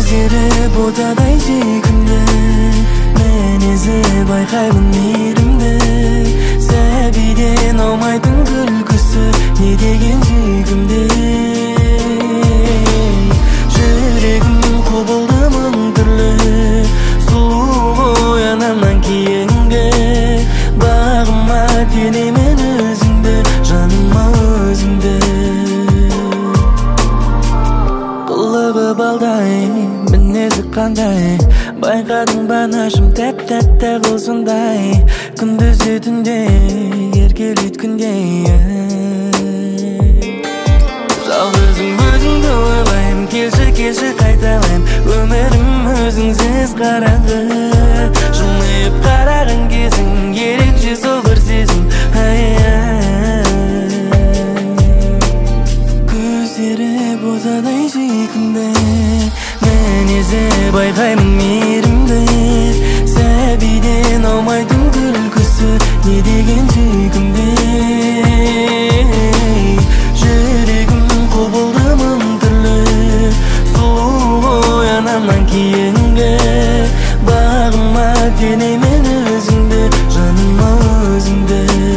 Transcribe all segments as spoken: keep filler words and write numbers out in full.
көздері ботадай сүйкімді, мен ізі байқаймын мейірімді. Сәбиден аумайтын күлкісі, не деген сүйкімді. Жүрегім құбылды мың түрлі, сұлу оянамнан кейінгі. Бағыма тенемін өзіңді, жаныма өзіңді. Қылығы балдай, мінезі қандай, байқадың ба нашым тәп-тәтті қылсындай. Күндіз түнде еркелейді күндей. Жалғызым өзіңді ойлайым, келші келші қайталайым. Өмірім өзіңсіз қараңғы, жылмайып қараған кезің, ерекше сол бір сезім. Көздері ботадай сүйкімді, мен ізі байқаймын мейірімді. Сәбиден аумайтын күлкісі, не деген сүйкімді. Жүрегім құбылды мың түрлі, сұлу оянамнан кейінгі. Бағыма тенемін өзіңді, жаныма өзіңді.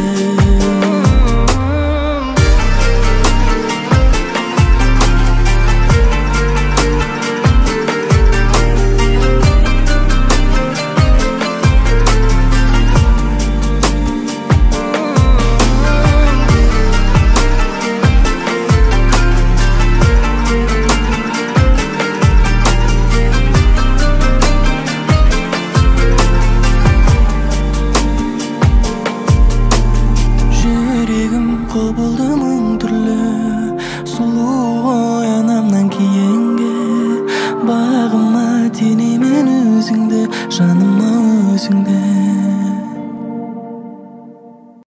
Құбылды мың түрлі, сұлу оянамнан кейінгі. Бағыма тенемін өзіңді, жаныма өзіңді.